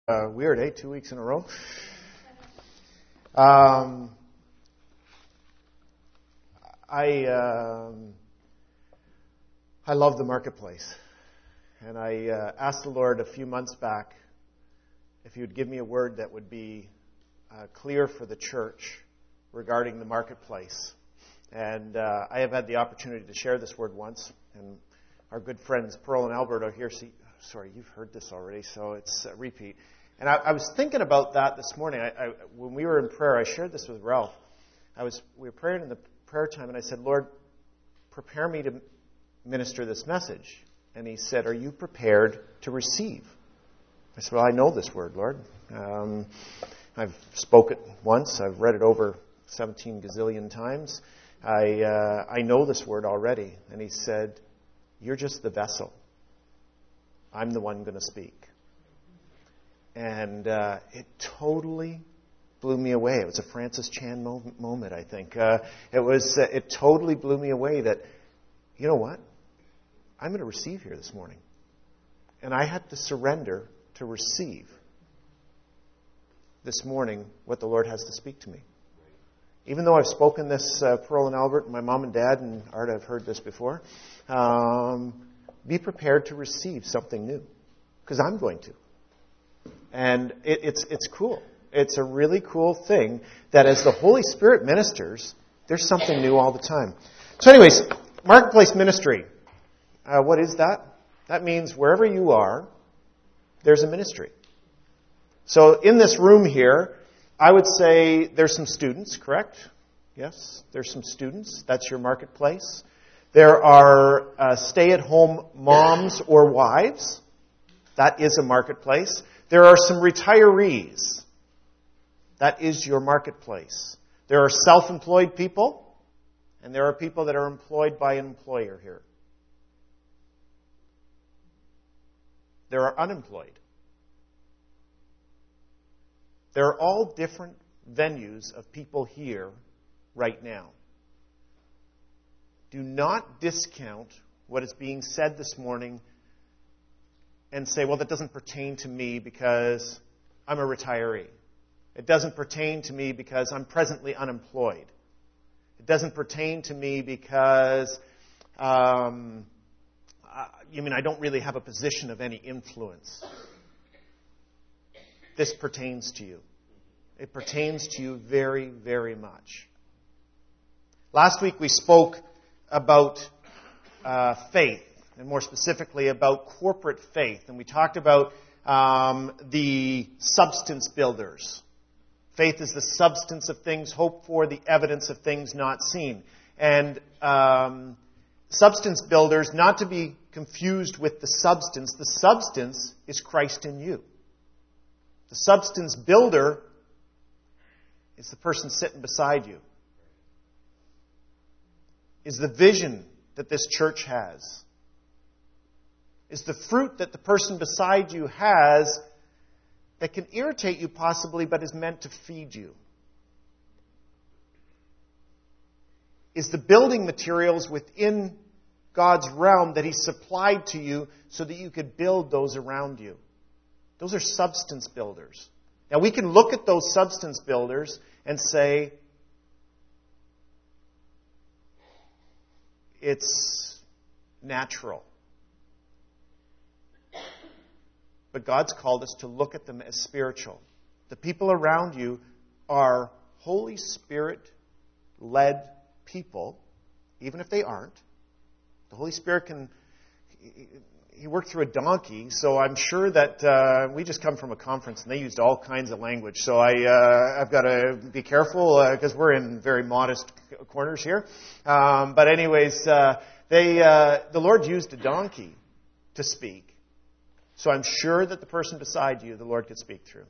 Weird, 2 weeks in a row. I love the marketplace. And I asked the Lord a few months back if He would give me a word that would be clear for the church regarding the marketplace. And I have had the opportunity to share this word once. And our good friends Pearl and Albert are here. Sorry, you've heard this already, so it's a repeat. And I was thinking about that this morning. When we were in prayer, I shared this with Ralph. We were praying in the prayer time, and I said, Lord, prepare me to minister this message. And He said, are you prepared to receive? I said, well, I know this word, Lord. I've spoke it once. I've read it over 17 gazillion times. I know this word already. And He said, you're just the vessel. I'm the one going to speak. And it totally blew me away. It was a Francis Chan moment, I think. It totally blew me away that, you know what? I'm going to receive here this morning. And I had to surrender to receive this morning what the Lord has to speak to me. Even though I've spoken this, Pearl and Albert, and my mom and dad, and Art, I've heard this before, be prepared to receive something new. Because I'm going to. And it's cool. It's a really cool thing that as the Holy Spirit ministers, there's something new all the time. So anyways, marketplace ministry. What is that? That means wherever you are, there's a ministry. So in this room here, I would say there's some students, correct? Yes, there's some students. That's your marketplace. There are stay-at-home moms or wives. That is a marketplace. There are some retirees. That is your marketplace. There are self-employed people, and there are people that are employed by an employer here. There are unemployed. There are all different venues of people here right now. Do not discount what is being said this morning and say, well, that doesn't pertain to me because I'm a retiree. It doesn't pertain to me because I'm presently unemployed. It doesn't pertain to me because, I don't really have a position of any influence. This pertains to you. It pertains to you very, very much. Last week we spoke about faith, and more specifically about corporate faith. And we talked about the substance builders. Faith is the substance of things hoped for, the evidence of things not seen. And substance builders, not to be confused with the substance. The substance is Christ in you. The substance builder is the person sitting beside you. Is the vision that this church has. Is the fruit that the person beside you has that can irritate you possibly, but is meant to feed you. Is the building materials within God's realm that He supplied to you so that you could build those around you. Those are substance builders. Now we can look at those substance builders and say, it's natural. But God's called us to look at them as spiritual. The people around you are Holy Spirit-led people, even if they aren't. The Holy Spirit He worked through a donkey, so I'm sure that we just come from a conference and they used all kinds of language. So I've got to be careful because we're in very modest corners here. But anyways, the Lord used a donkey to speak. So I'm sure that the person beside you, the Lord could speak through.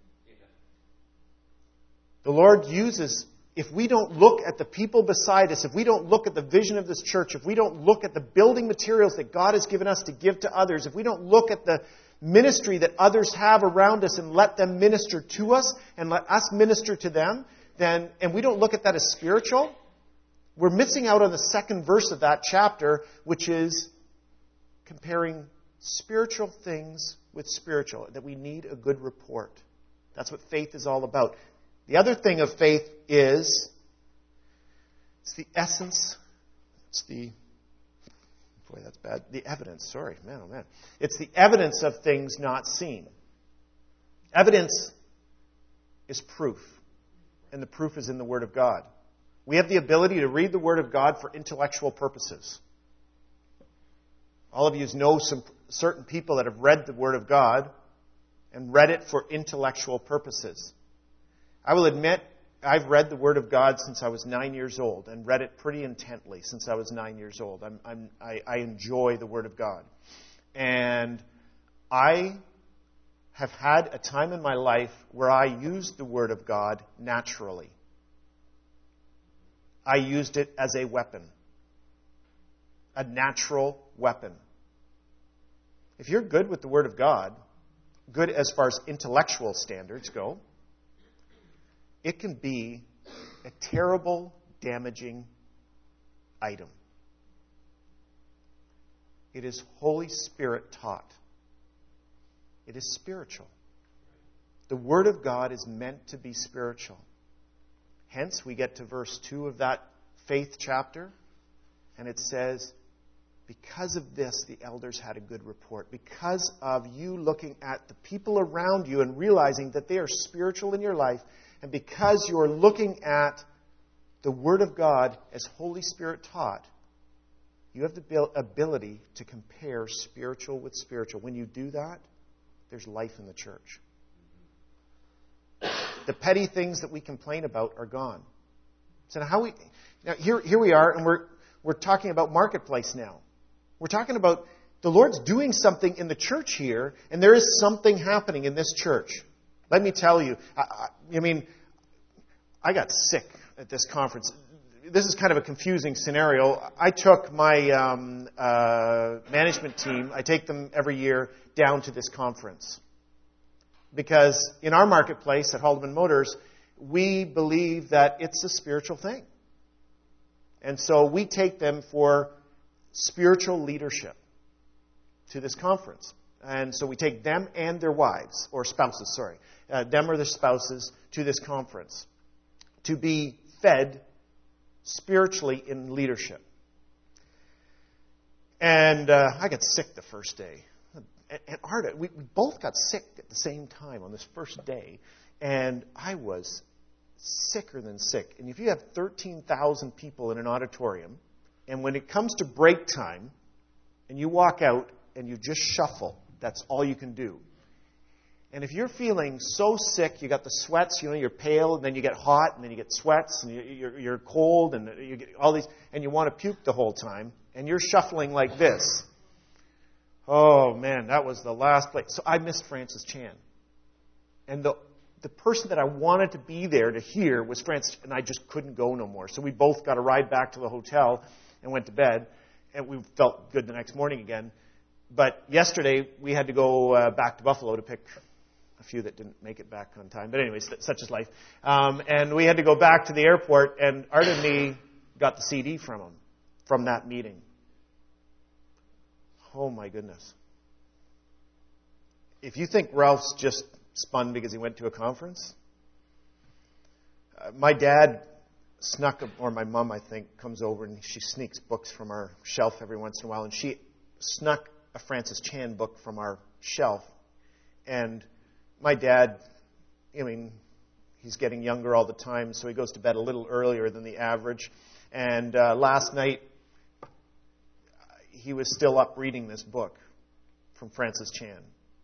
The Lord uses, if we don't look at the people beside us, if we don't look at the vision of this church, if we don't look at the building materials that God has given us to give to others, if we don't look at the ministry that others have around us and let them minister to us and let us minister to them, then, and we don't look at that as spiritual, we're missing out on the second verse of that chapter, which is comparing spiritual things with spiritual, that we need a good report. That's what faith is all about. The other thing of faith is, it's the essence, boy, that's bad. The evidence, sorry, man, oh man. It's the evidence of things not seen. Evidence is proof, and the proof is in the Word of God. We have the ability to read the Word of God for intellectual purposes. All of you know some certain people that have read the Word of God and read it for intellectual purposes. I will admit, I've read the Word of God since I was 9 years old and read it pretty intently since I was 9 years old. I enjoy the Word of God. And I have had a time in my life where I used the Word of God naturally. I used it as a weapon. A natural weapon. If you're good with the Word of God, good as far as intellectual standards go, it can be a terrible, damaging item. It is Holy Spirit taught. It is spiritual. The Word of God is meant to be spiritual. Hence, we get to verse 2 of that faith chapter, and it says, because of this, the elders had a good report. Because of you looking at the people around you and realizing that they are spiritual in your life, and because you're looking at the Word of God as Holy Spirit taught, you have the ability to compare spiritual with spiritual. When you do that, there's life in the church. The petty things that we complain about are gone. So now here we are, and we're talking about marketplace now. We're talking about the Lord's doing something in the church here, and there is something happening in this church. Let me tell you, I got sick at this conference. This is kind of a confusing scenario. I took my management team, I take them every year down to this conference. Because in our marketplace at Haldeman Motors, we believe that it's a spiritual thing. And so we take them for spiritual leadership to this conference. And so we take them and their wives, or spouses, them or their spouses to this conference to be fed spiritually in leadership. And I got sick the first day. And Arda, we both got sick at the same time on this first day. And I was sicker than sick. And if you have 13,000 people in an auditorium, and when it comes to break time, and you walk out and you just shuffle, that's all you can do. And if you're feeling so sick, you got the sweats, you're pale, and then you get hot, and then you get sweats, and you're cold, and you get all these, and you want to puke the whole time, and you're shuffling like this. Oh, man, that was the last place. So I missed Francis Chan. And the person that I wanted to be there to hear was Francis, and I just couldn't go no more. So we both got a ride back to the hotel and went to bed, and we felt good the next morning again. But yesterday, we had to go back to Buffalo to pick a few that didn't make it back on time. But anyways, such is life. And we had to go back to the airport, and Art and me got the CD from him, from that meeting. Oh, my goodness. If you think Ralph's just spun because he went to a conference, my dad snuck, or my mom, I think, comes over and she sneaks books from our shelf every once in a while, and she snuck a Francis Chan book from our shelf. And my dad, he's getting younger all the time, so he goes to bed a little earlier than the average. And last night, he was still up reading this book from Francis Chan.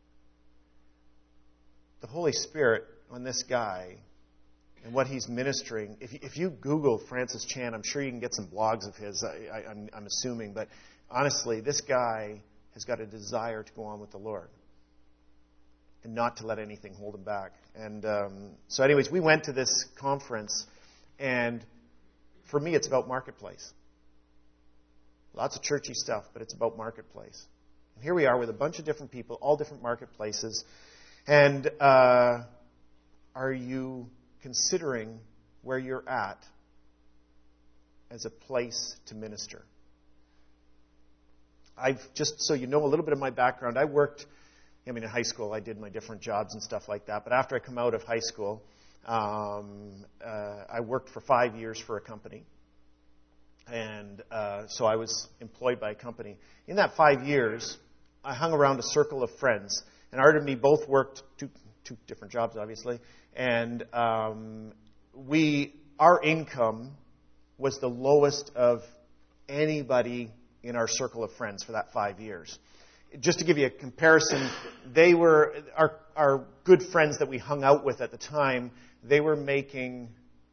The Holy Spirit on this guy and what he's ministering, if you Google Francis Chan, I'm sure you can get some blogs of his, I'm assuming. But honestly, this guy has got a desire to go on with the Lord and not to let anything hold him back. And so anyways, we went to this conference, and for me, it's about marketplace. Lots of churchy stuff, but it's about marketplace. And here we are with a bunch of different people, all different marketplaces. And are you considering where you're at as a place to minister? Just so you know a little bit of my background, I worked I mean, in high school, I did my different jobs and stuff like that. But after I come out of high school, I worked for 5 years for a company. And so I was employed by a company. In that 5 years, I hung around a circle of friends. And Art and me both worked two different jobs, obviously. And our income was the lowest of anybody in our circle of friends for that 5 years. Just to give you a comparison, they were our good friends that we hung out with at the time. They were making.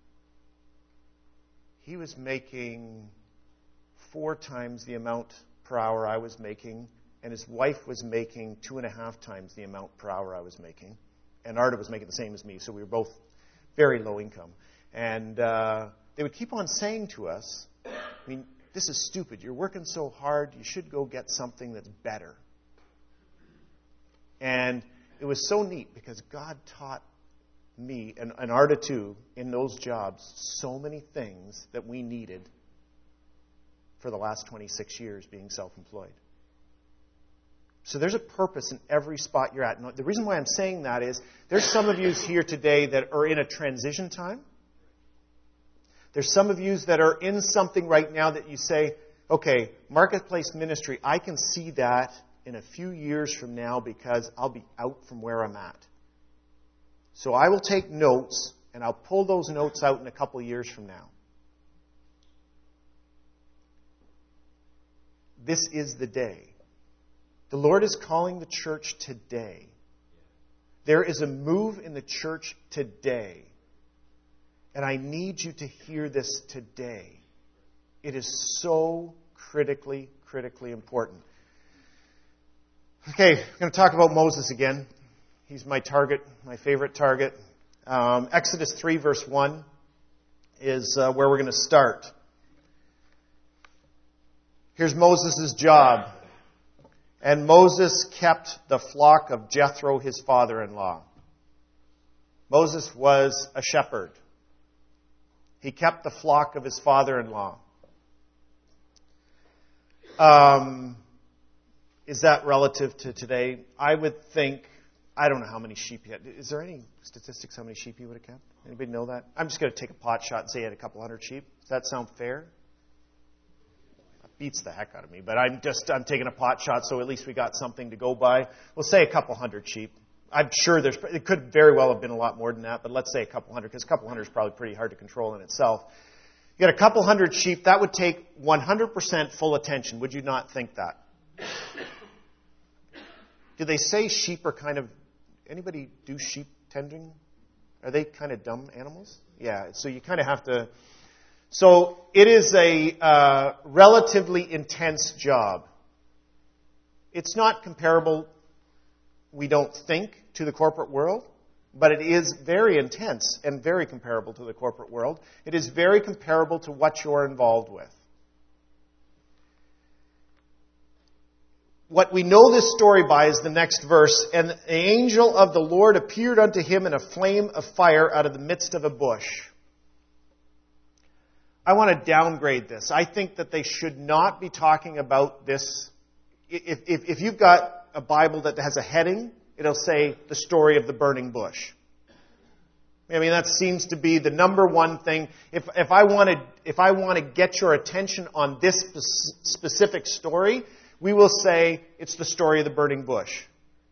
He was making 4 times the amount per hour I was making, and his wife was making 2.5 times the amount per hour I was making, and Arda was making the same as me. So we were both very low income, and they would keep on saying to us, "I mean, this is stupid. You're working so hard. You should go get something that's better." And it was so neat because God taught me, and Arda too, in those jobs, so many things that we needed for the last 26 years being self-employed. So there's a purpose in every spot you're at. And the reason why I'm saying that is there's some of you here today that are in a transition time. There's some of you that are in something right now that you say, okay, marketplace ministry, I can see that in a few years from now because I'll be out from where I'm at. So I will take notes, and I'll pull those notes out in a couple of years from now. This is the day. The Lord is calling the church today. There is a move in the church today. And I need you to hear this today. It is so critically important. Okay, I'm going to talk about Moses again. He's my target, my favorite target. Exodus 3, verse 1 is where we're going to start. Here's Moses' job. And Moses kept the flock of Jethro, his father-in-law. Moses was a shepherd. He kept the flock of his father-in-law. Is that relative to today? I would think, I don't know how many sheep he had. Is there any statistics how many sheep he would have kept? Anybody know that? I'm just going to take a pot shot and say he had a couple hundred sheep. Does that sound fair? That beats the heck out of me, but I'm taking a pot shot, so at least we got something to go by. We'll say a couple hundred sheep. I'm sure it could very well have been a lot more than that, but let's say a couple hundred, because a couple hundred is probably pretty hard to control in itself. You got a couple hundred sheep, that would take 100% full attention. Would you not think that? Do they say sheep are kind of, anybody do sheep tending? Are they kind of dumb animals? Yeah, so you kind of have to, so it is a relatively intense job. It's not comparable, we don't think, to the corporate world, but it is very intense and very comparable to the corporate world. It is very comparable to what you're involved with. What we know this story by is the next verse. And the angel of the Lord appeared unto him in a flame of fire out of the midst of a bush. I want to downgrade this. I think that they should not be talking about this. If you've got a Bible that has a heading, it'll say the story of the burning bush. I mean, that seems to be the number one thing. If I want to get your attention on this specific story, we will say it's the story of the burning bush.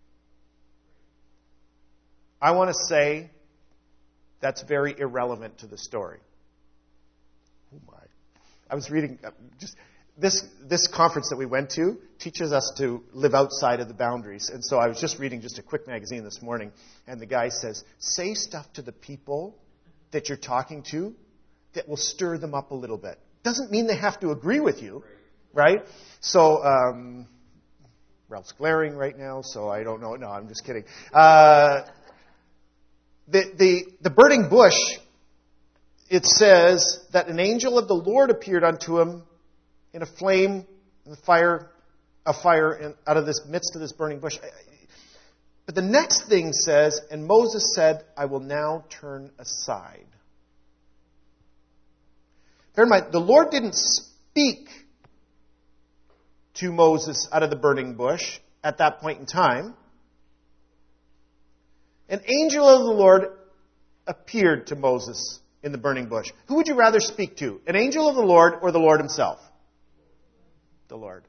I want to say that's very irrelevant to the story. Oh my. I was reading, this conference that we went to teaches us to live outside of the boundaries. And so I was just reading just a quick magazine this morning, and the guy says, say stuff to the people that you're talking to that will stir them up a little bit. Doesn't mean they have to agree with you. Right? So, Ralph's glaring right now, so I don't know. No, I'm just kidding. The burning bush, it says that an angel of the Lord appeared unto him in a flame, in the fire, out of this midst of this burning bush. But the next thing says, and Moses said, I will now turn aside. Bear in mind, the Lord didn't speak to Moses out of the burning bush at that point in time. An angel of the Lord appeared to Moses in the burning bush. Who would you rather speak to? An angel of the Lord or the Lord himself? The Lord.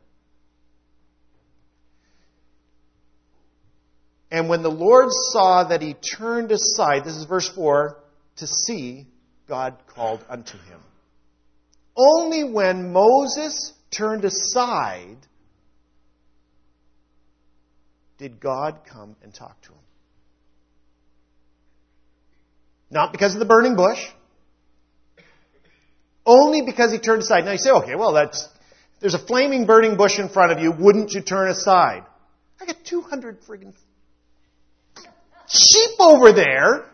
And when the Lord saw that he turned aside, this is verse 4, to see, God called unto him. Only when Moses turned aside did God come and talk to him. Not because of the burning bush. Only because he turned aside. Now you say, okay, well, there's a flaming burning bush in front of you. Wouldn't you turn aside? I got 200 friggin' sheep over there.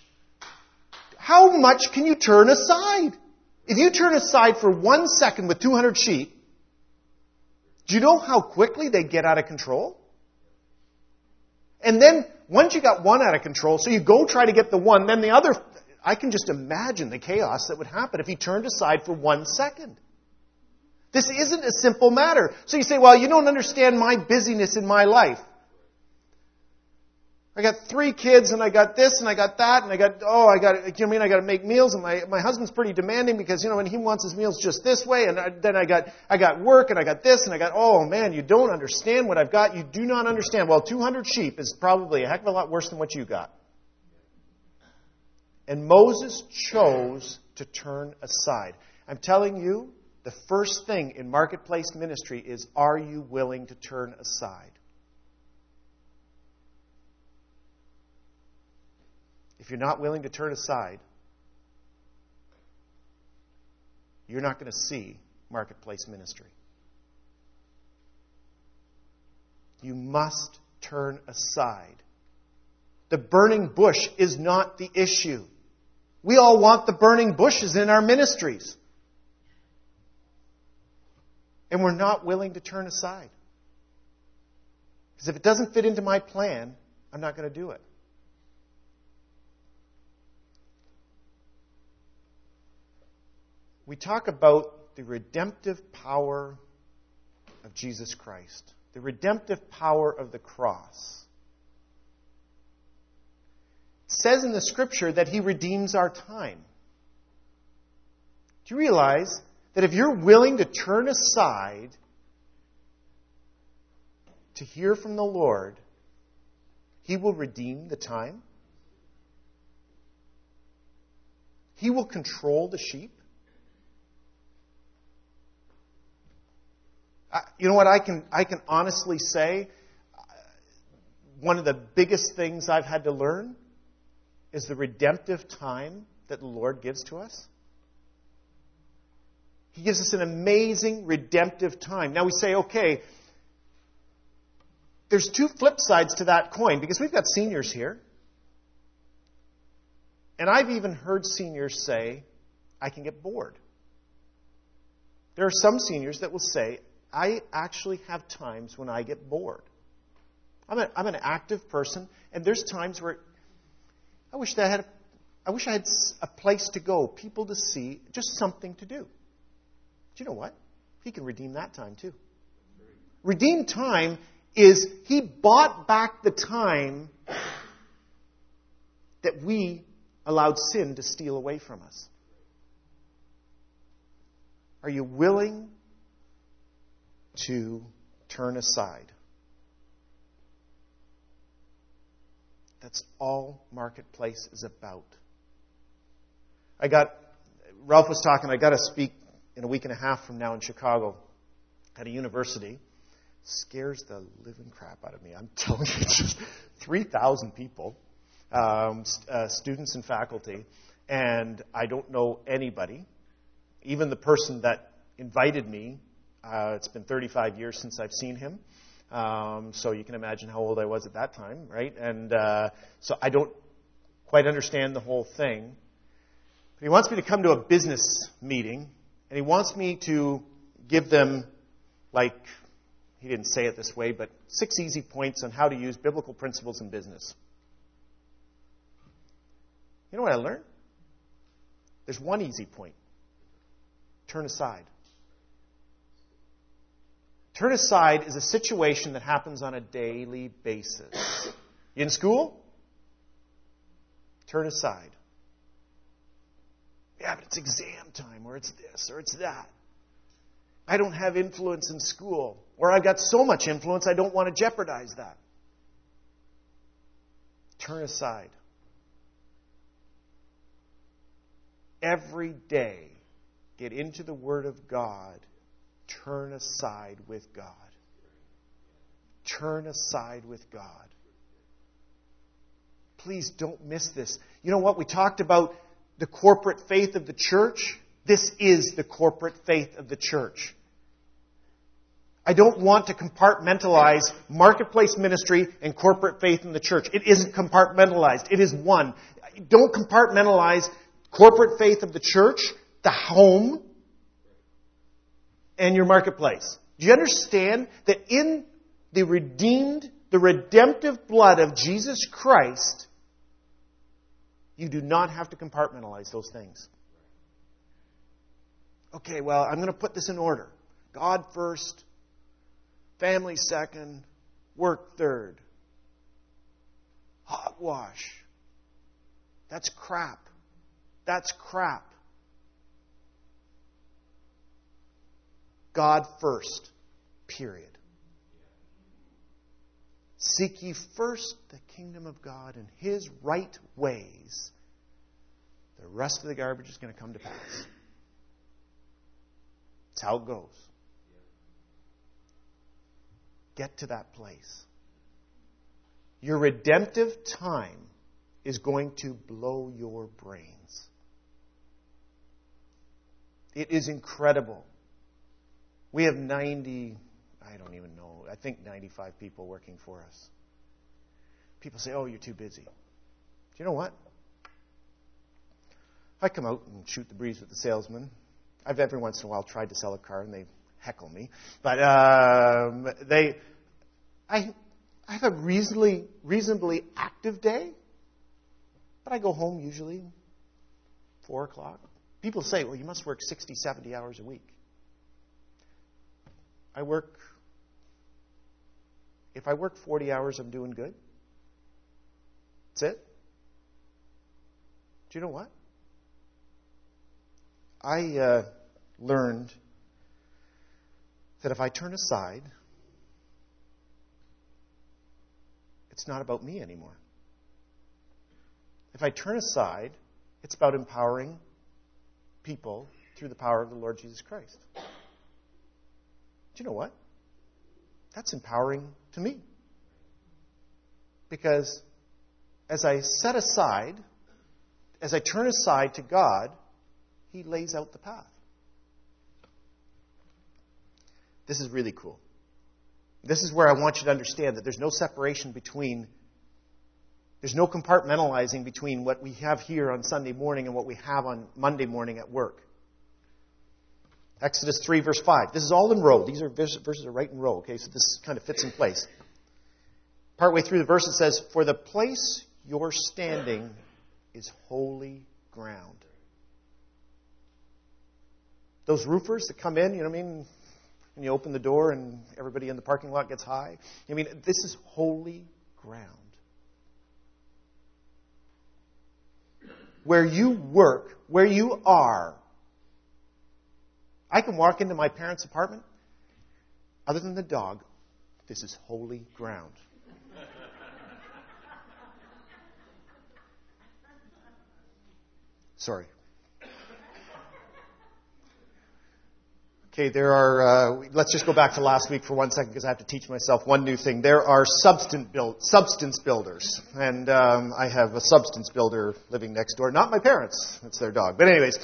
How much can you turn aside? If you turn aside for 1 second with 200 sheep, do you know how quickly they get out of control? And then, once you got one out of control, so you go try to get the one, then the other, I can just imagine the chaos that would happen if he turned aside for 1 second. This isn't a simple matter. So you say, well, you don't understand my busyness in my life. I got 3 kids, and I got this, and I got that, and I got to make meals, and my husband's pretty demanding because, when he wants his meals just this way, and then I got work, and I got this, and I got, oh man, you don't understand what I've got. You do not understand. Well, 200 sheep is probably a heck of a lot worse than what you got. And Moses chose to turn aside. I'm telling you, the first thing in marketplace ministry is, are you willing to turn aside? If you're not willing to turn aside, you're not going to see marketplace ministry. You must turn aside. The burning bush is not the issue. We all want the burning bushes in our ministries. And we're not willing to turn aside. Because if it doesn't fit into my plan, I'm not going to do it. We talk about the redemptive power of Jesus Christ, the redemptive power of the cross. It says in the Scripture that He redeems our time. Do you realize that if you're willing to turn aside to hear from the Lord, He will redeem the time? He will control the sheep? You know what I can honestly say? One of the biggest things I've had to learn is the redemptive time that the Lord gives to us. He gives us an amazing redemptive time. Now we say, okay, there's 2 flip sides to that coin, because we've got seniors here. And I've even heard seniors say, I can get bored. There are some seniors that will say, I actually have times when I get bored. I'm an active person, and there's times where I wish I had a place to go, people to see, just something to do. Do you know what? He can redeem that time too. Redeemed time is He bought back the time that we allowed sin to steal away from us. Are you willing to turn aside? That's all marketplace is about. Ralph was talking, I got to speak in a week and a half from now in Chicago at a university. Scares the living crap out of me. I'm telling you, it's just 3,000 people, students and faculty, and I don't know anybody. Even the person that invited me, it's been 35 years since I've seen him. So you can imagine how old I was at that time, right? And so I don't quite understand the whole thing. But he wants me to come to a business meeting, and he wants me to give them, he didn't say it this way, but 6 easy points on how to use biblical principles in business. You know what I learned? There's one easy point. Turn aside. Turn aside is a situation that happens on a daily basis. You in school? Turn aside. Yeah, but it's exam time, or it's this, or it's that. I don't have influence in school, or I've got so much influence I don't want to jeopardize that. Turn aside. Every day, get into the Word of God. Turn aside with God. Turn aside with God. Please don't miss this. You know what? We talked about the corporate faith of the church. This is the corporate faith of the church. I don't want to compartmentalize marketplace ministry and corporate faith in the church. It isn't compartmentalized. It is one. Don't compartmentalize corporate faith of the church, the home, and your marketplace. Do you understand that in the redemptive blood of Jesus Christ, you do not have to compartmentalize those things? Okay, well, I'm going to put this in order. God first, family second, work third. Hogwash. That's crap. That's crap. God first. Period. Seek ye first the kingdom of God and His right ways. The rest of the garbage is going to come to pass. That's how it goes. Get to that place. Your redemptive time is going to blow your brains. It is incredible. We have 95 people working for us. People say, oh, you're too busy. Do you know what? I come out and shoot the breeze with the salesman. I've every once in a while tried to sell a car and they heckle me. But I have a reasonably active day. But I go home usually 4 o'clock. People say, well, you must work 60, 70 hours a week. If I work 40 hours, I'm doing good. That's it. Do you know what? I learned that if I turn aside, it's not about me anymore. If I turn aside, it's about empowering people through the power of the Lord Jesus Christ. Do you know what? That's empowering to me. Because as I turn aside to God, He lays out the path. This is really cool. This is where I want you to understand that there's no separation there's no compartmentalizing between what we have here on Sunday morning and what we have on Monday morning at work. Exodus 3, verse 5. This is all in row. These verses are right in row. Okay, so this kind of fits in place. Partway through the verse it says, for the place you're standing is holy ground. Those roofers that come in, you know what I mean? And you open the door and everybody in the parking lot gets high. I mean, this is holy ground. Where you work, where you are. I can walk into my parents' apartment. Other than the dog, this is holy ground. Sorry. Okay, let's just go back to last week for 1 second because I have to teach myself one new thing. There are substance builders. And I have a substance builder living next door. Not my parents. It's their dog. But anyways.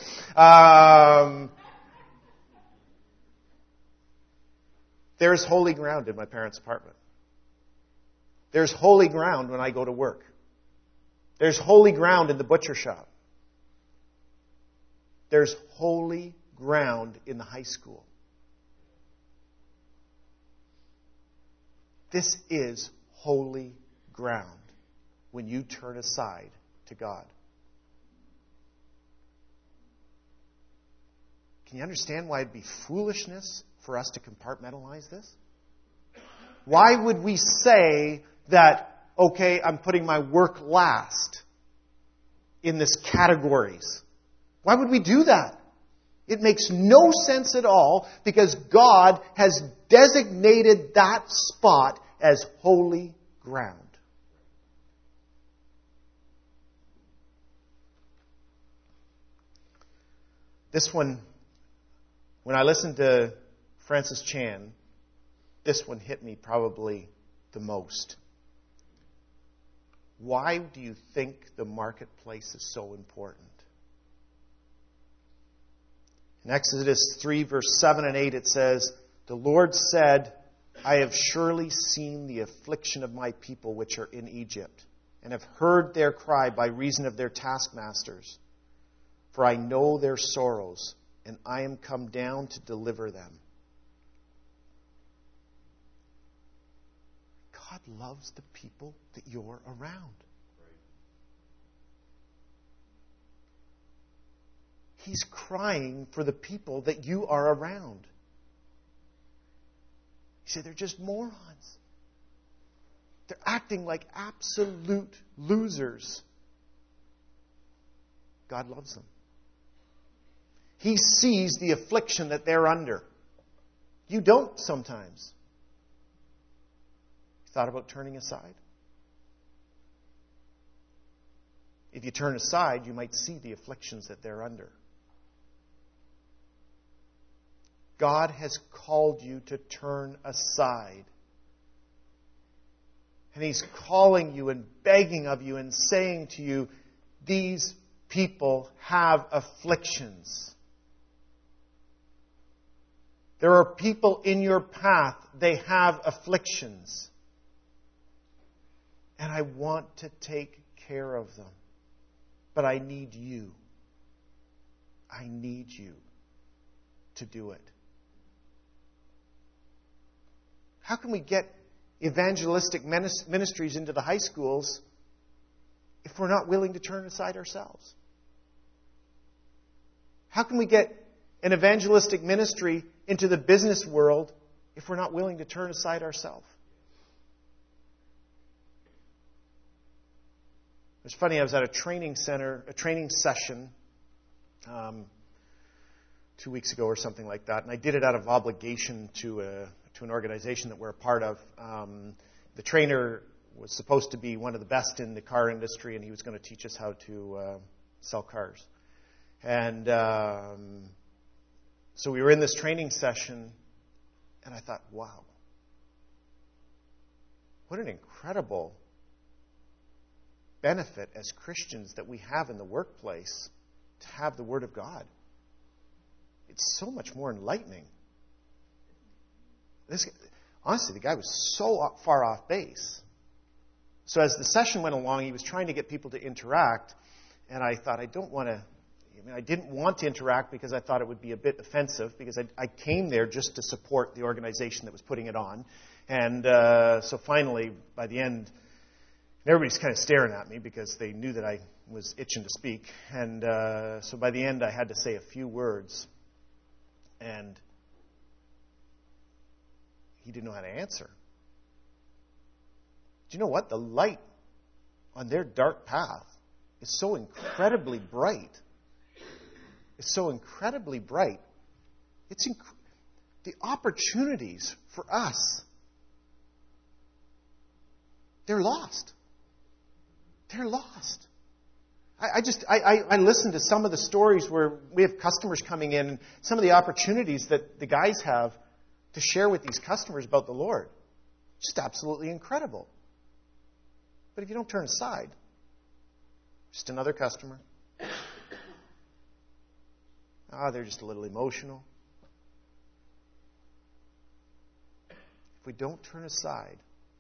There's holy ground in my parents' apartment. There's holy ground when I go to work. There's holy ground in the butcher shop. There's holy ground in the high school. This is holy ground when you turn aside to God. Can you understand why it'd be foolishness for us to compartmentalize this? Why would we say that, okay, I'm putting my work last? in this categories. Why would we do that? It makes no sense at all because God has designated that spot as holy ground. This one, when I listened to Francis Chan, this one hit me probably the most. Why do you think the marketplace is so important? In Exodus 3, verse 7 and 8, it says, "The Lord said, I have surely seen the affliction of my people which are in Egypt, and have heard their cry by reason of their taskmasters. For I know their sorrows, and I am come down to deliver them." God loves the people that you're around. He's crying for the people that you are around. He said, they're just morons. They're acting like absolute losers. God loves them. He sees the affliction that they're under. You don't sometimes. You thought about turning aside? If you turn aside, you might see the afflictions that they're under. God has called you to turn aside. And He's calling you and begging of you and saying to you, these people have afflictions. There are people in your path, they have afflictions. And I want to take care of them. But I need you. I need you to do it. How can we get evangelistic ministries into the high schools if we're not willing to turn aside ourselves? How can we get an evangelistic ministry into the business world if we're not willing to turn aside ourselves? It's funny, I was at a training session 2 weeks ago or something like that, and I did it out of obligation to an organization that we're a part of. The trainer was supposed to be one of the best in the car industry, and he was going to teach us how to sell cars. And so we were in this training session, and I thought, wow, what an incredible benefit as Christians that we have in the workplace to have the Word of God. It's so much more enlightening. Honestly, the guy was so far off base. So as the session went along, he was trying to get people to interact, and I thought, I didn't want to interact because I thought it would be a bit offensive, because I came there just to support the organization that was putting it on. And so finally, by the end, everybody's kind of staring at me because they knew that I was itching to speak. And so by the end, I had to say a few words. And he didn't know how to answer. Do you know what? The light on their dark path is so incredibly bright. It's so incredibly bright. The opportunities for us, they're lost. They're lost. I listened to some of the stories where we have customers coming in, and some of the opportunities that the guys have to share with these customers about the Lord. Just absolutely incredible. But if you don't turn aside, just another customer. They're just a little emotional. If we don't turn aside,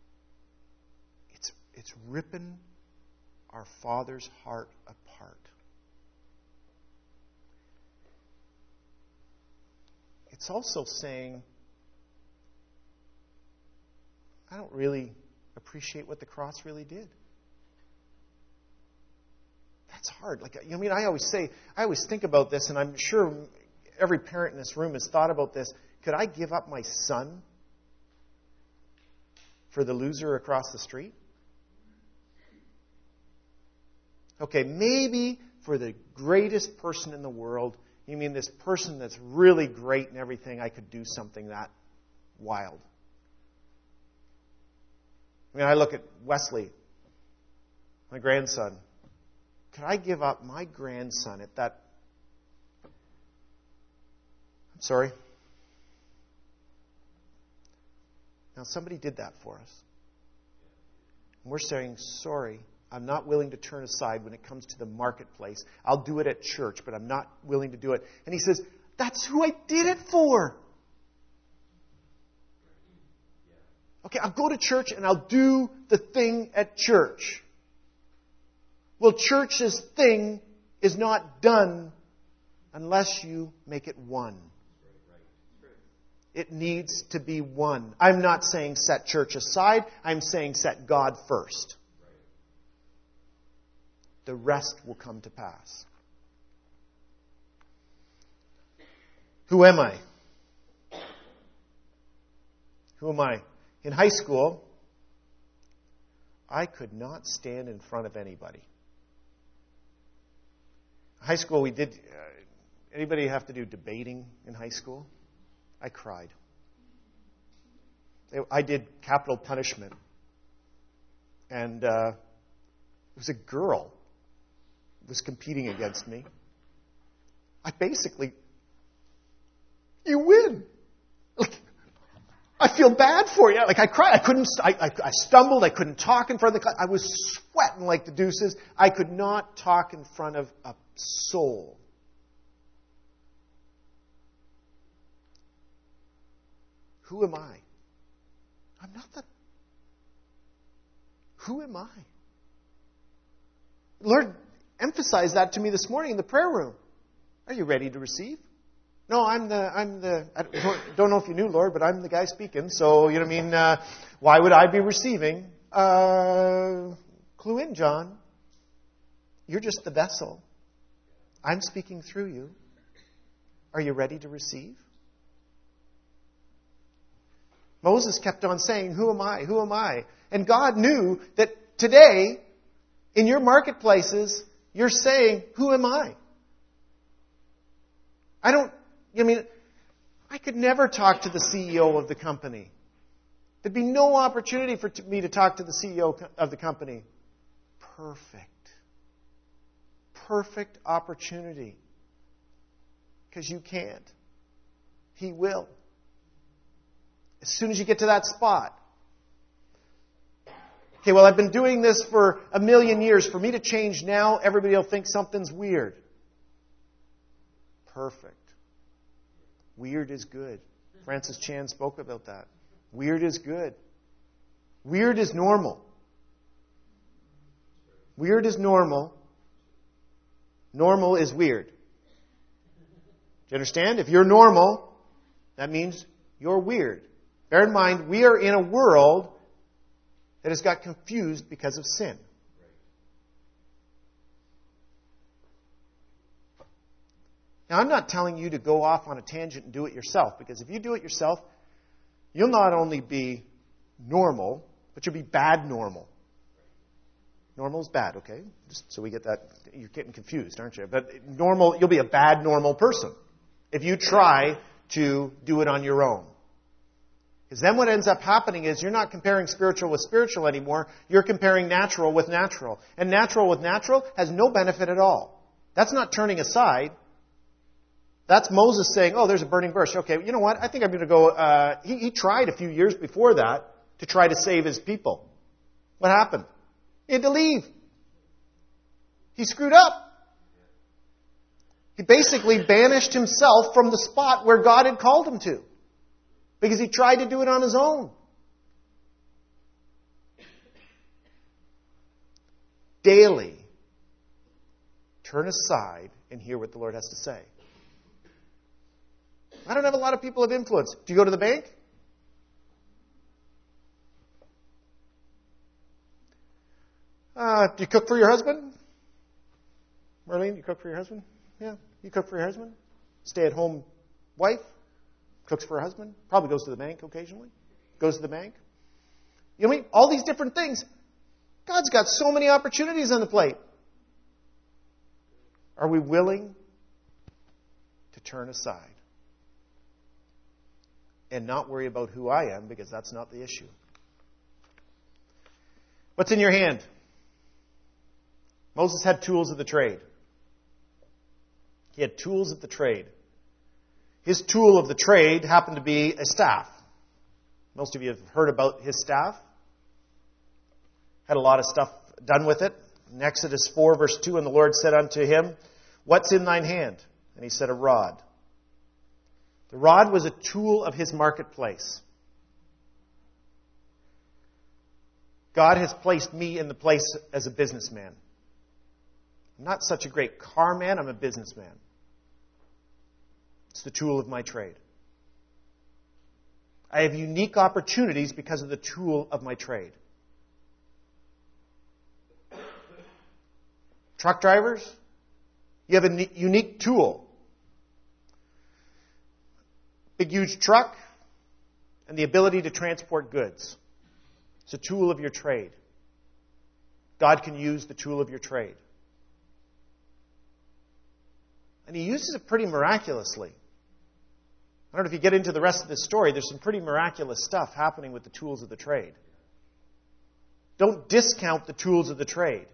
it's ripping our Father's heart apart. It's also saying, I don't really appreciate what the cross really did. That's hard. I always think about this, and I'm sure every parent in this room has thought about this. Could I give up my son for the loser across the street? Okay, maybe for the greatest person in the world, you mean this person that's really great and everything, I could do something that wild. I mean, I look at Wesley, my grandson. Could I give up my grandson at that? I'm sorry. Now, somebody did that for us. And we're saying, sorry, I'm not willing to turn aside when it comes to the marketplace. I'll do it at church, but I'm not willing to do it. And he says, that's who I did it for. Okay, I'll go to church and I'll do the thing at church. Well, church's thing is not done unless you make it one. It needs to be one. I'm not saying set church aside. I'm saying set God first. The rest will come to pass. Who am I? Who am I? In high school, I could not stand in front of anybody. In high school, we did... anybody have to do debating in high school? I cried. I did capital punishment. And it was a girl who was competing against me. I basically... You win! I feel bad for you. Like, I cried. I stumbled. I couldn't talk in front of the class. I was sweating like the deuces. I could not talk in front of a soul. Who am I? I'm not the... Who am I? Lord emphasized that to me this morning in the prayer room. Are you ready to receive? No, I don't know if you knew, Lord, but I'm the guy speaking. So, you know what I mean? Why would I be receiving? Clue in, John. You're just the vessel. I'm speaking through you. Are you ready to receive? Moses kept on saying, who am I? Who am I? And God knew that today, in your marketplaces, you're saying, who am I? I could never talk to the CEO of the company. There'd be no opportunity for me to talk to the CEO of the company. Perfect opportunity. Because you can't. He will. As soon as you get to that spot. Okay, well, I've been doing this for 1,000,000 years. For me to change now, everybody will think something's weird. Perfect. Weird is good. Francis Chan spoke about that. Weird is good. Weird is normal. Weird is normal. Normal is weird. Do you understand? If you're normal, that means you're weird. Bear in mind, we are in a world that has got confused because of sin. Now, I'm not telling you to go off on a tangent and do it yourself, because if you do it yourself, you'll not only be normal, but you'll be bad normal. Normal is bad, okay? Just so we get that. You're getting confused, aren't you? But normal, you'll be a bad normal person if you try to do it on your own. Because then what ends up happening is you're not comparing spiritual with spiritual anymore. You're comparing natural with natural. And natural with natural has no benefit at all. That's not turning aside. That's Moses saying, oh, there's a burning bush. Okay, you know what? I think I'm going to go... He tried a few years before that to try to save his people. What happened? He had to leave. He screwed up. He basically banished himself from the spot where God had called him to. Because he tried to do it on his own. Daily, turn aside and hear what the Lord has to say. I don't have a lot of people of influence. Do you go to the bank? Do you cook for your husband? Marlene, do you cook for your husband? Yeah, you cook for your husband? Stay-at-home wife? Cooks for her husband? Probably goes to the bank occasionally. Goes to the bank. You know what I mean? All these different things. God's got so many opportunities on the plate. Are we willing to turn aside and not worry about who I am, because that's not the issue? What's in your hand? Moses had tools of the trade. He had tools of the trade. His tool of the trade happened to be a staff. Most of you have heard about his staff. Had a lot of stuff done with it. In Exodus 4, verse 2, and the Lord said unto him, What's in thine hand? And he said, A rod. The rod was a tool of his marketplace. God has placed me in the place as a businessman. I'm not such a great car man, I'm a businessman. It's the tool of my trade. I have unique opportunities because of the tool of my trade. Truck drivers, you have a unique tool. Big, huge truck and the ability to transport goods. It's a tool of your trade. God can use the tool of your trade. And He uses it pretty miraculously. I don't know if you get into the rest of this story, there's some pretty miraculous stuff happening with the tools of the trade. Don't discount the tools of the trade.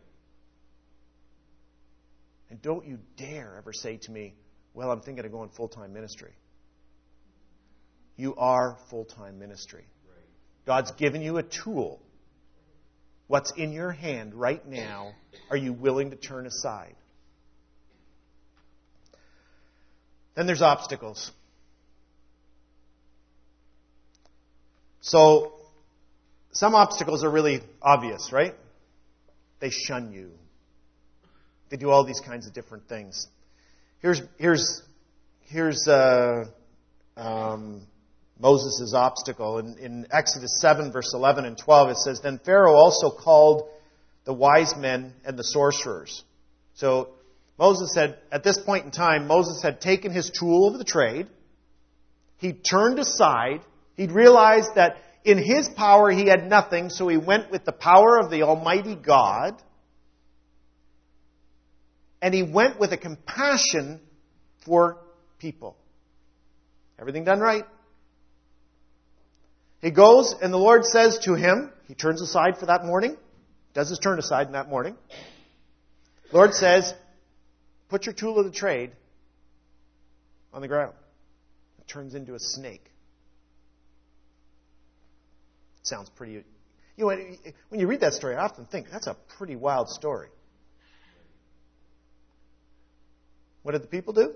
And don't you dare ever say to me, well, I'm thinking of going full-time ministry. You are full-time ministry. God's given you a tool. What's in your hand right now, are you willing to turn aside? Then there's obstacles. So, some obstacles are really obvious, right? They shun you. They do all these kinds of different things. Here's Moses' obstacle. In Exodus 7, verse 11 and 12, it says, Then Pharaoh also called the wise men and the sorcerers. So Moses had, at this point in time, Moses had taken his tool of the trade. He'd turned aside. He'd realized that in his power he had nothing, so he went with the power of the Almighty God. And he went with a compassion for people. Everything done right. He goes, and the Lord says to him, he turns aside for that morning, does his turn aside in that morning. The Lord says, put your tool of the trade on the ground. It turns into a snake. It sounds pretty... You know, when you read that story, I often think, that's a pretty wild story. What did the people do?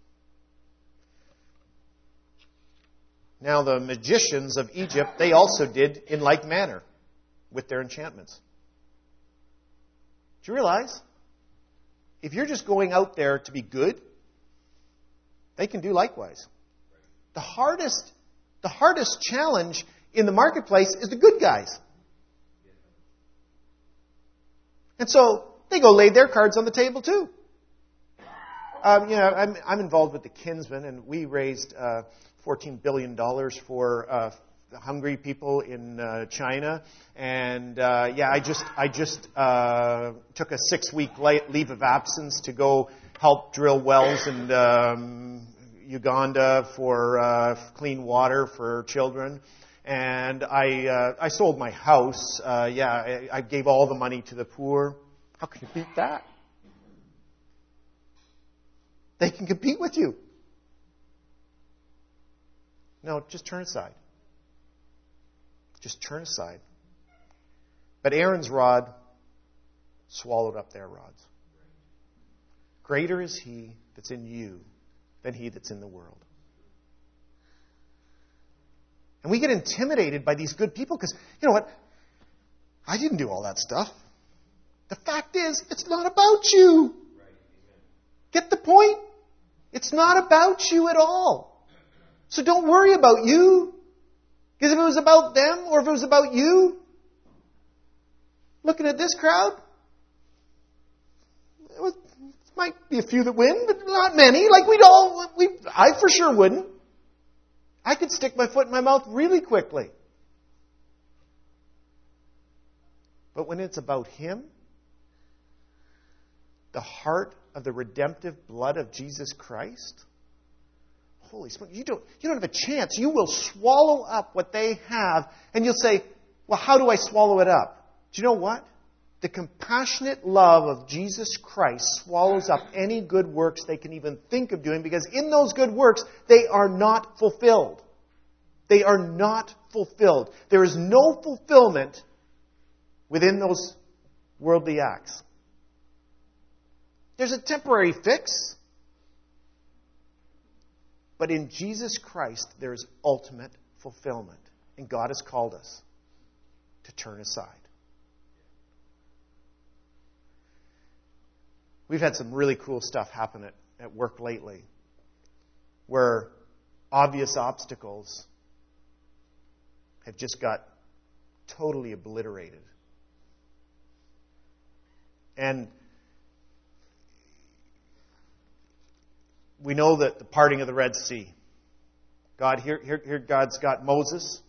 Now, the magicians of Egypt, they also did in like manner with their enchantments. Do you realize? If you're just going out there to be good, they can do likewise. The hardest challenge in the marketplace is the good guys. And so they go lay their cards on the table too. I'm involved with the Kinsmen, and we raised $14 billion for hungry people in China. And I just took a 6-week leave of absence to go help drill wells in Uganda for clean water for children. And I sold my house. I gave all the money to the poor. How can you beat that? They can compete with you. No, just turn aside. Just turn aside. But Aaron's rod swallowed up their rods. Greater is he that's in you than he that's in the world. And we get intimidated by these good people because, you know what? I didn't do all that stuff. The fact is, it's not about you. Get the point? It's not about you at all. So don't worry about you. Because if it was about them or if it was about you, looking at this crowd, it might be a few that win, but not many. I for sure wouldn't. I could stick my foot in my mouth really quickly. But when it's about Him, the heart of the redemptive blood of Jesus Christ, holy smoke, you don't have a chance. You will swallow up what they have, and you'll say, well, how do I swallow it up? Do you know what? The compassionate love of Jesus Christ swallows up any good works they can even think of doing, because in those good works, they are not fulfilled. They are not fulfilled. There is no fulfillment within those worldly acts. There's a temporary fix. But in Jesus Christ, there is ultimate fulfillment. And God has called us to turn aside. We've had some really cool stuff happen at work lately, where obvious obstacles have just got totally obliterated. And we know that the parting of the Red Sea. Here God's got Moses.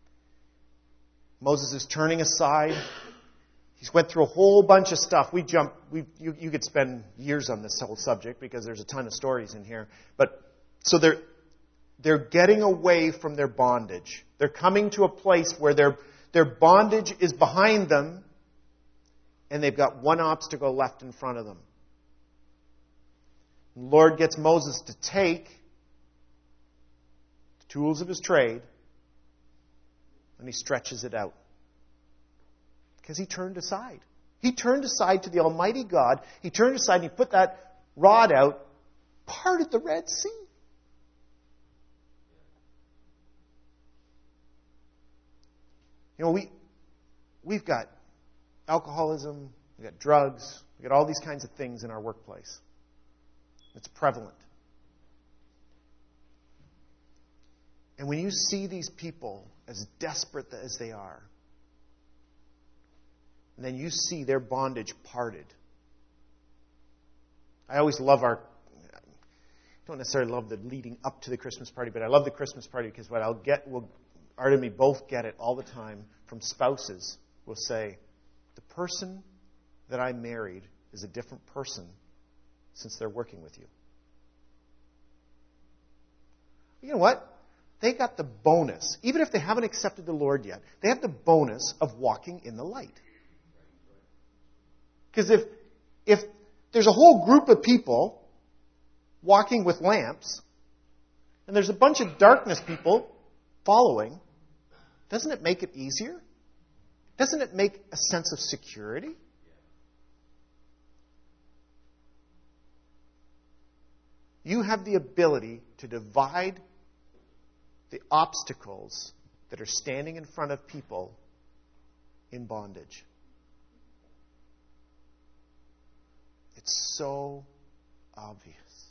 Moses is turning aside. He's went through a whole bunch of stuff. You could spend years on this whole subject because there's a ton of stories in here. But so they're getting away from their bondage. They're coming to a place where their bondage is behind them, and they've got one obstacle left in front of them. The Lord gets Moses to take the tools of his trade, and he stretches it out. Because he turned aside. He turned aside to the Almighty God. He turned aside and he put that rod out, parted the Red Sea. You know, we've got alcoholism, we've got drugs, we've got all these kinds of things in our workplace. It's prevalent. And when you see these people as desperate as they are, and then you see their bondage parted. I always love I don't necessarily love the leading up to the Christmas party, but I love the Christmas party because what Art and me both get it all the time from spouses will say, the person that I married is a different person since they're working with you. You know what? They got the bonus. Even if they haven't accepted the Lord yet, they have the bonus of walking in the light. Because if there's a whole group of people walking with lamps, and there's a bunch of darkness people following, doesn't it make it easier? Doesn't it make a sense of security? You have the ability to divide the obstacles that are standing in front of people in bondage. It's so obvious.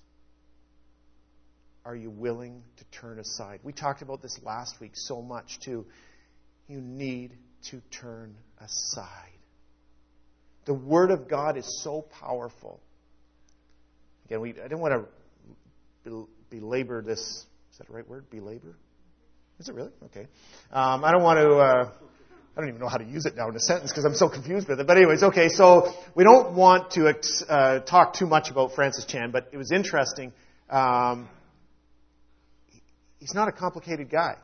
Are you willing to turn aside? We talked about this last week so much too. You need to turn aside. The Word of God is so powerful. Again, I don't want to belabor this. Is that the right word? Belabor? Is it really? Okay. I don't want to... I don't even know how to use it now in a sentence because I'm so confused with it. But anyways, okay, so we don't want to talk too much about Francis Chan, but it was interesting. He's not a complicated guy.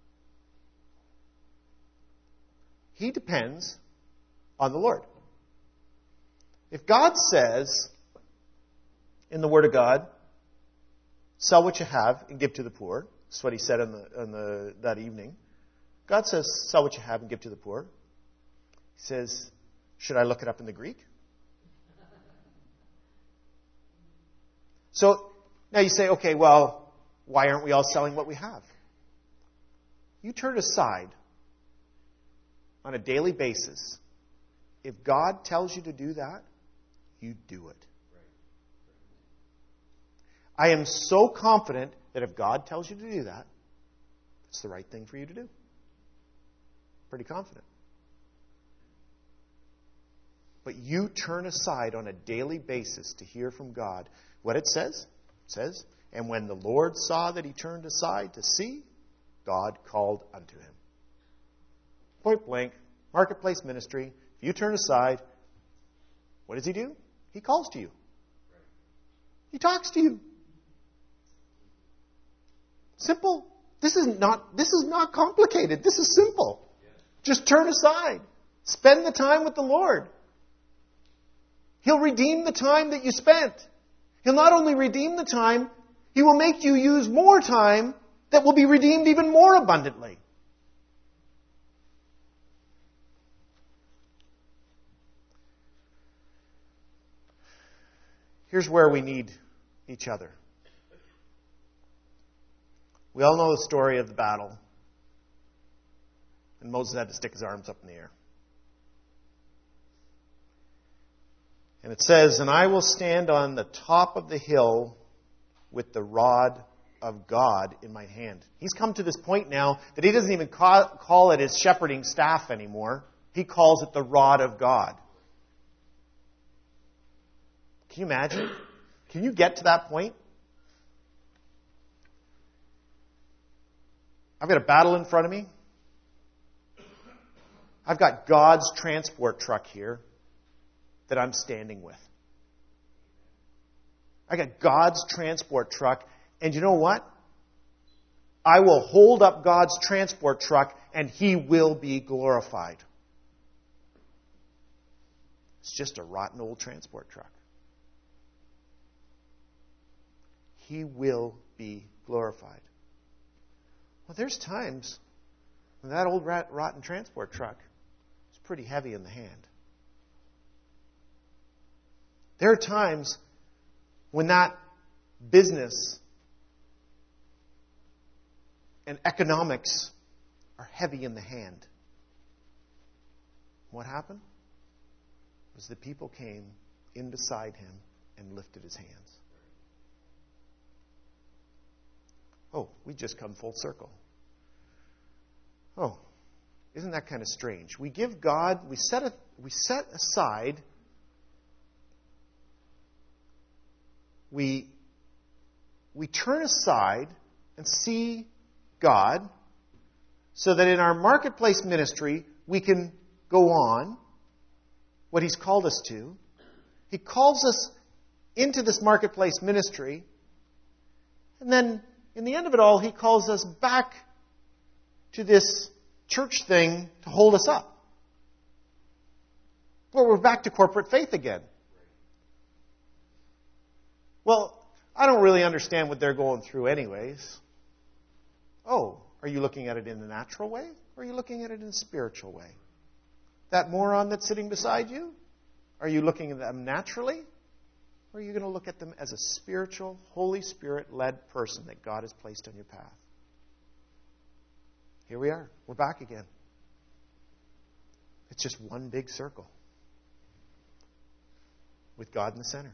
He depends on the Lord. If God says in the Word of God, sell what you have and give to the poor, that's what he said that evening. God says, sell what you have and give to the poor. He says, should I look it up in the Greek? So now you say, okay, well, why aren't we all selling what we have? You turn aside on a daily basis. If God tells you to do that, you do it. I am so confident that if God tells you to do that, it's the right thing for you to do. Pretty confident. But you turn aside on a daily basis to hear from God. What it says, and when the Lord saw that he turned aside to see, God called unto him. Point blank, marketplace ministry. If you turn aside, what does he do? He calls to you. He talks to you. Simple. This is not complicated. This is simple. Just turn aside. Spend the time with the Lord. He'll redeem the time that you spent. He'll not only redeem the time, He will make you use more time that will be redeemed even more abundantly. Here's where we need each other. We all know the story of the battle. And Moses had to stick his arms up in the air. And it says, "And I will stand on the top of the hill with the rod of God in my hand." He's come to this point now that he doesn't even call it his shepherding staff anymore. He calls it the rod of God. Can you imagine? Can you get to that point? I've got a battle in front of me. I've got God's transport truck here that I'm standing with. I got God's transport truck, and you know what? I will hold up God's transport truck, and He will be glorified. It's just a rotten old transport truck. He will be glorified. Well, there's times when that old rotten transport truck is pretty heavy in the hand. There are times when that business and economics are heavy in the hand. What happened? Was the people came in beside him and lifted his hands. Oh, we just come full circle. Oh, isn't that kind of strange? We give God, we set aside, we turn aside and see God so that in our marketplace ministry we can go on what He's called us to. He calls us into this marketplace ministry, and then in the end of it all, He calls us back to this church thing to hold us up. Well, we're back to corporate faith again. Well, I don't really understand what they're going through anyways. Oh, are you looking at it in the natural way? Or are you looking at it in a spiritual way? That moron that's sitting beside you? Are you looking at them naturally? Or are you going to look at them as a spiritual, Holy Spirit-led person that God has placed on your path? Here we are. We're back again. It's just one big circle with God in the center.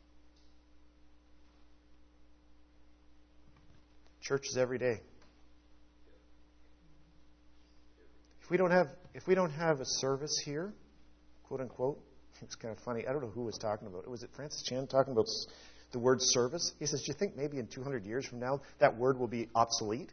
Church is every day. If we don't have a service here, quote unquote, it's kind of funny. I don't know who was talking about it. Was it Francis Chan talking about the word service? He says, do you think maybe in 200 years from now that word will be obsolete?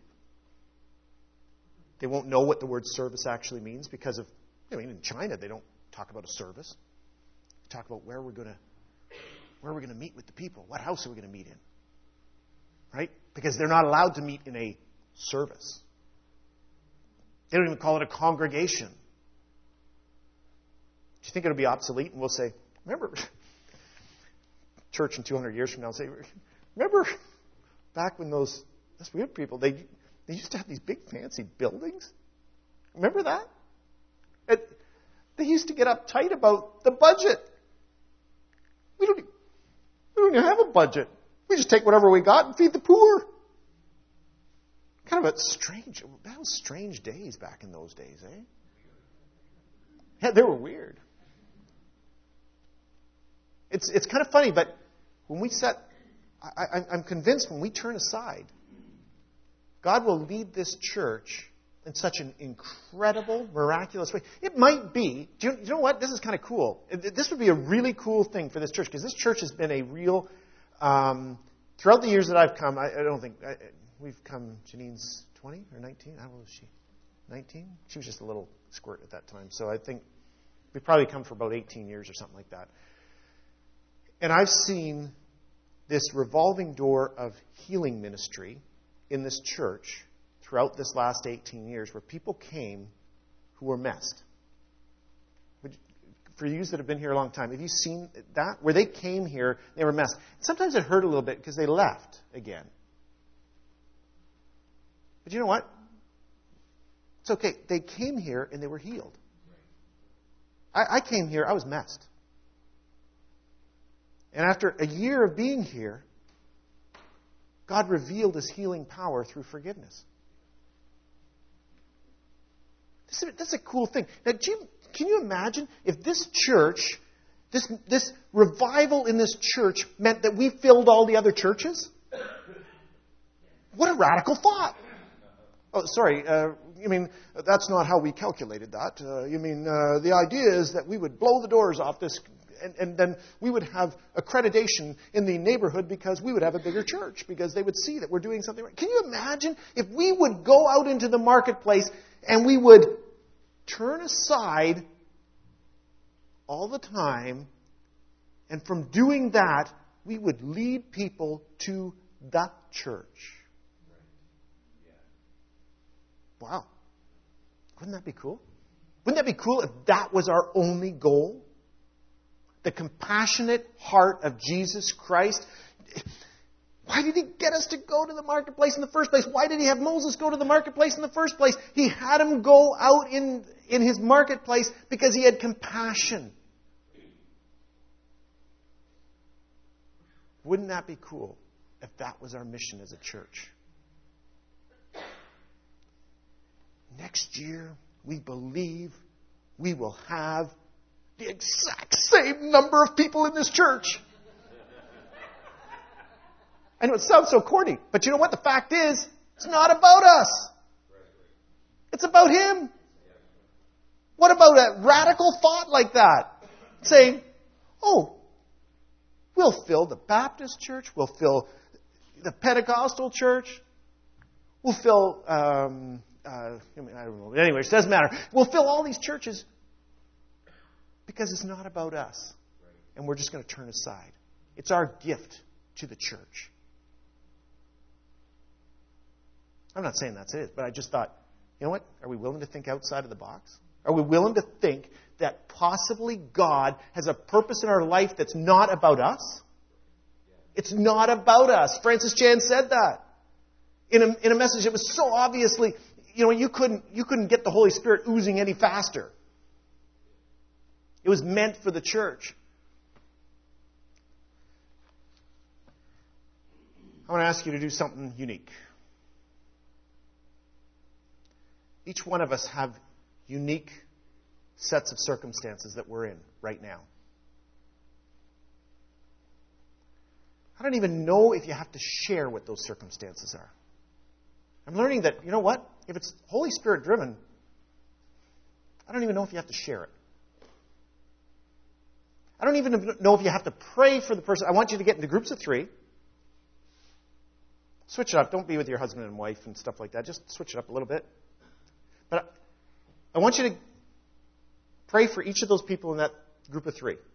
They won't know what the word service actually means because of, in China they don't talk about a service. They talk about where we're going to meet with the people. What house are we going to meet in? Right? Because they're not allowed to meet in a service. They don't even call it a congregation. Do you think it'll be obsolete? And we'll say, remember, church in 200 years from now, say, remember back when those weird people, they used to have these big fancy buildings? Remember that? They used to get uptight about the budget. We don't even have a budget. We just take whatever we got and feed the poor. Kind of that was strange days back in those days, eh? Yeah, they were weird. It's kind of funny, but when we I'm convinced when we turn aside, God will lead this church in such an incredible, miraculous way. It might be, do you know what? This is kind of cool. This would be a really cool thing for this church, because this church has been a real, throughout the years that I've come, I don't think, we've come, Janine's 20 or 19? How old is she? 19? She was just a little squirt at that time. So I think we've probably come for about 18 years or something like that. And I've seen this revolving door of healing ministry in this church throughout this last 18 years where people came who were messed. For you that have been here a long time, have you seen that? Where they came here, they were messed. Sometimes it hurt a little bit because they left again. But you know what? It's okay. They came here and they were healed. I came here, I was messed. And after a year of being here, God revealed His healing power through forgiveness. This is a cool thing. Now, can you imagine if this church, this revival in this church meant that we filled all the other churches? What a radical thought. Oh, sorry. You mean, that's not how we calculated that. You mean, the idea is that we would blow the doors off this, and then we would have accreditation in the neighborhood because we would have a bigger church, because they would see that we're doing something right. Can you imagine if we would go out into the marketplace and we would turn aside all the time, and from doing that, we would lead people to the church? Wow. Wouldn't that be cool? Wouldn't that be cool if that was our only goal? The compassionate heart of Jesus Christ. Why did He get us to go to the marketplace in the first place? Why did He have Moses go to the marketplace in the first place? He had him go out in His marketplace because He had compassion. Wouldn't that be cool if that was our mission as a church? Next year, we believe we will have the exact same number of people in this church. I know it sounds so corny, but you know what? The fact is, it's not about us. It's about Him. What about a radical thought like that? Saying, oh, we'll fill the Baptist church, we'll fill the Pentecostal church, we'll fill, I don't know. Anyway, it doesn't matter. We'll fill all these churches because it's not about us. And we're just going to turn aside. It's our gift to the church. I'm not saying that's it, but I just thought, you know what? Are we willing to think outside of the box? Are we willing to think that possibly God has a purpose in our life that's not about us? It's not about us. Francis Chan said that in a message that was so obviously, you couldn't get the Holy Spirit oozing any faster. It was meant for the church. I want to ask you to do something unique. Each one of us have unique sets of circumstances that we're in right now. I don't even know if you have to share what those circumstances are. I'm learning that, you know what? If it's Holy Spirit driven, I don't even know if you have to share it. I don't even know if you have to pray for the person. I want you to get into groups of 3. Switch it up. Don't be with your husband and wife and stuff like that. Just switch it up a little bit. But I want you to pray for each of those people in that group of 3.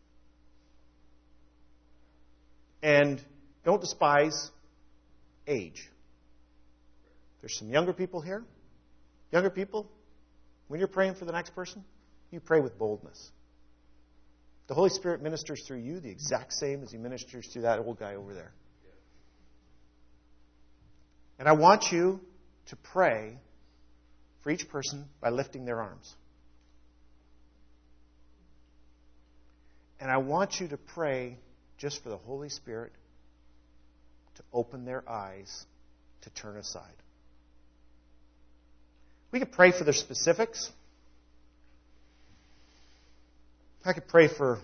And don't despise age. There's some younger people here. Younger people, when you're praying for the next person, you pray with boldness. The Holy Spirit ministers through you the exact same as He ministers through that old guy over there. And I want you to pray for each person by lifting their arms. And I want you to pray just for the Holy Spirit to open their eyes to turn aside. We could pray for their specifics. I could pray for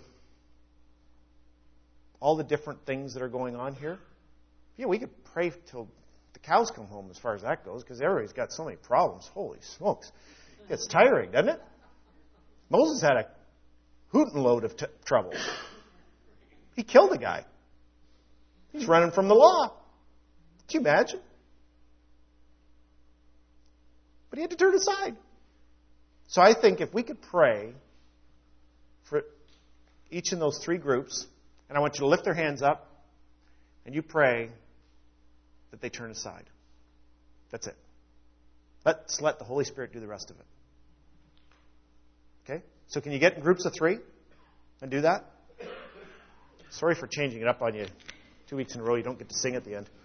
all the different things that are going on here. Yeah, we could pray till the cows come home as far as that goes, because everybody's got so many problems. Holy smokes. It gets tiring, doesn't it? Moses had a hootin' load of trouble. He killed a guy. He's running from the law. Can you imagine? But he had to turn aside. So I think if we could pray for each in those 3 groups, And I want you to lift their hands up, and you pray that they turn aside. That's it. Let's let the Holy Spirit do the rest of it. Okay? So can you get in groups of 3 and do that? Sorry for changing it up on you. 2 weeks in a row, you don't get to sing at the end.